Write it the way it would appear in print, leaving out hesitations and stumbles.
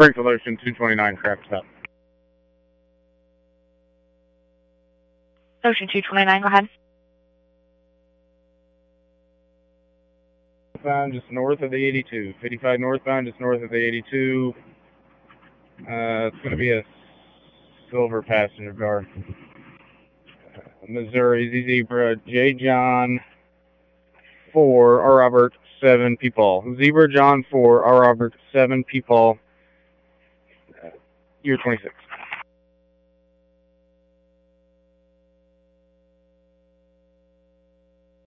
Springfield Ocean 229, craft stop. Ocean 229, go ahead. Northbound, just north of the 82. 55 northbound, just north of the 82. It's going to be a silver passenger car. Missouri, Zebra, J. John 4, R. Robert 7, Peepaw. Zebra, John 4, R. Robert 7, Peepaw. Year 26.